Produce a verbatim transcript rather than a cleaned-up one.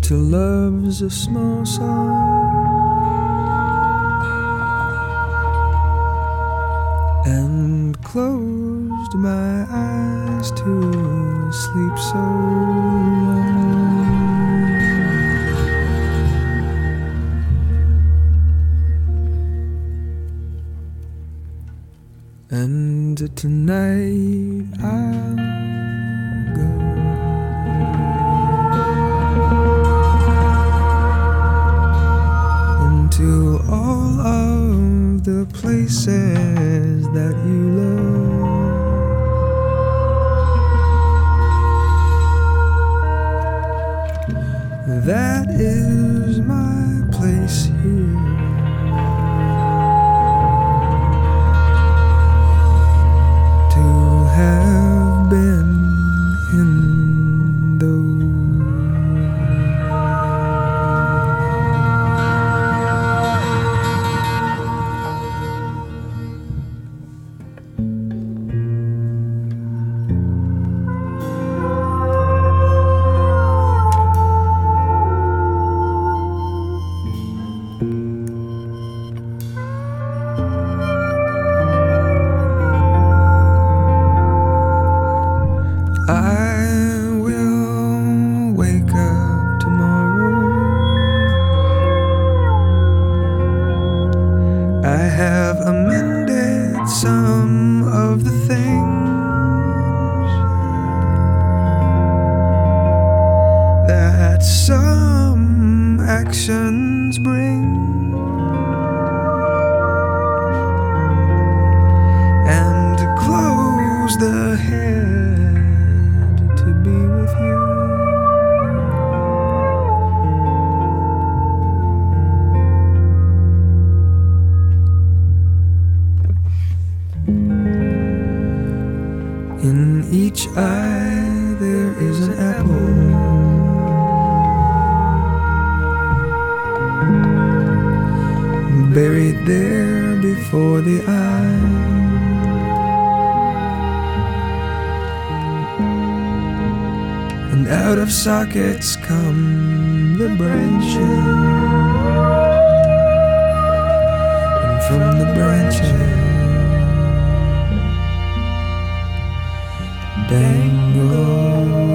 till love's a small song, and closed my eyes to sleep so long. And tonight I'll go into all of the places that you love. That is my place here. Have been in those. I will wake up tomorrow. I have amended some of the things that some actions bring, and to close the head to be with you. In each eye there is an apple, buried there before the eye. And out of sockets come the branches, and from the branches dangle